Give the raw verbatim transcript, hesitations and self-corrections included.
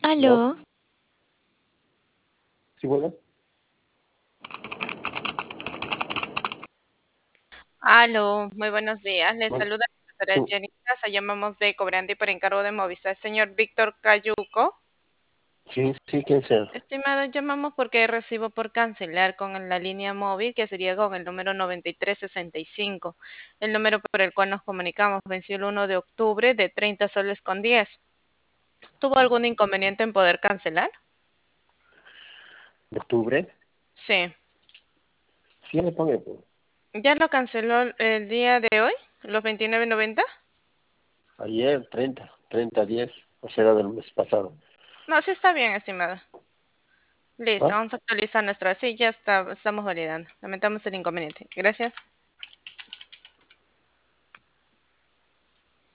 ¿No? Aló, ¿Sí, bueno? Aló, muy buenos días. Les Bueno, saluda la sí, profesora Jenny Casa. Llamamos de cobrante por encargo de Movistar. Señor Víctor Cayuco. sí, sí, ¿quién sea? Estimado, llamamos porque recibo por cancelar con la línea móvil que sería con el número noventa y tres sesenta y cinco. El número por el cual nos comunicamos venció el uno de octubre de treinta soles con diez. ¿Tuvo algún inconveniente en poder cancelar? ¿De octubre? Sí. Sí, le pongo, pues. ¿Ya lo canceló el día de hoy? ¿Los veintinueve noventa? Ayer, treinta, treinta, diez, o será del mes pasado. No, sí está bien, estimada. Listo, ¿Ah? vamos a actualizar nuestra. Sí, ya está, estamos validando. Lamentamos el inconveniente. Gracias.